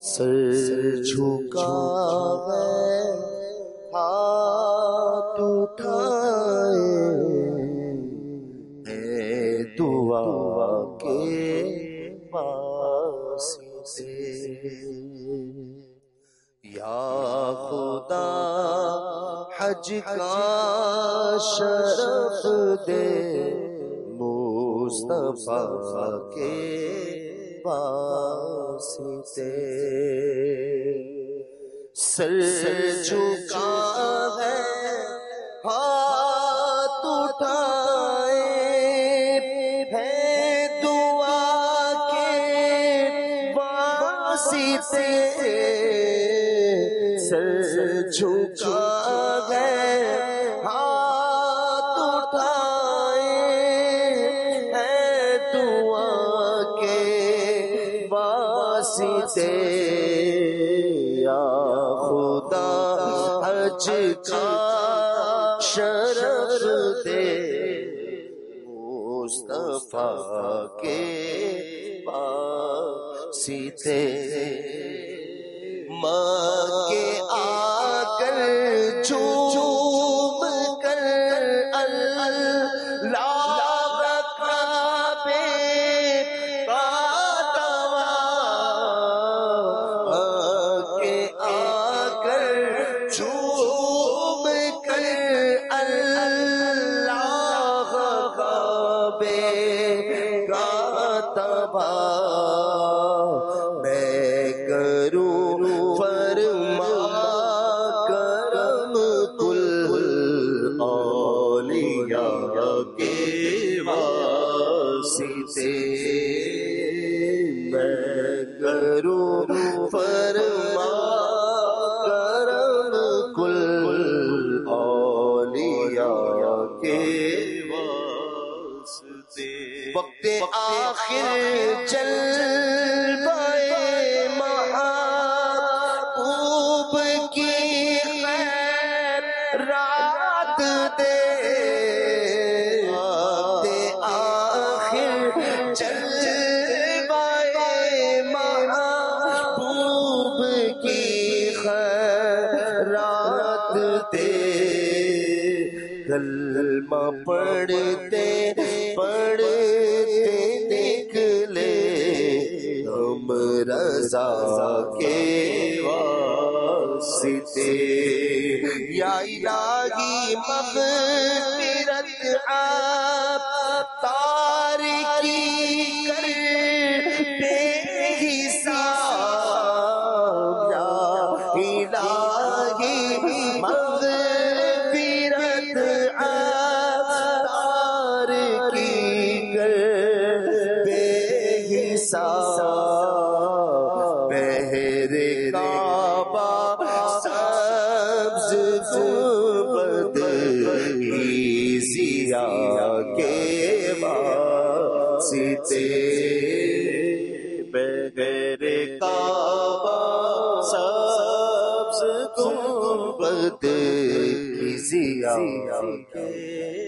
سر جھکا ہے ہاتھ اٹھائے اے دعا کے واسطے یا خدا حج کا شرف دے مصطفیٰ کے واسطے سر جھکا ہے ہاتھ اٹھائے ہے دعا کے واسطے سر جھکا ہے ہاتھ اٹھائے ہے دعا کے واسطے یا خدا حج کا شرف دے مصطفیٰ کے واسطے مکے آ کر جھوم کر اللہ کعبے کا طواف مکے آ کر جھوم کر اللہ کعبے کا طواف میں کروں فرما کرم کل اولیاء کے واسطے میں کروں فرما کرم کل اولیاء کے واسطے وقت آخر جلوے محبوب کی خیرات دے وقت آخر جلوے محبوب کی خیرات دے کلمہ پڑھتے پڑھتے نکلے ہم رضا کے واسطے یا الہی مغفرت آپ تارکی کر بے حساب یا الہی مغفرت آپ تارکی کر بے حساب بہر کعبہ سبز گنبد عیسیٰ کے واسطے بہر کعبہ سبز گنبد عیسیٰ کے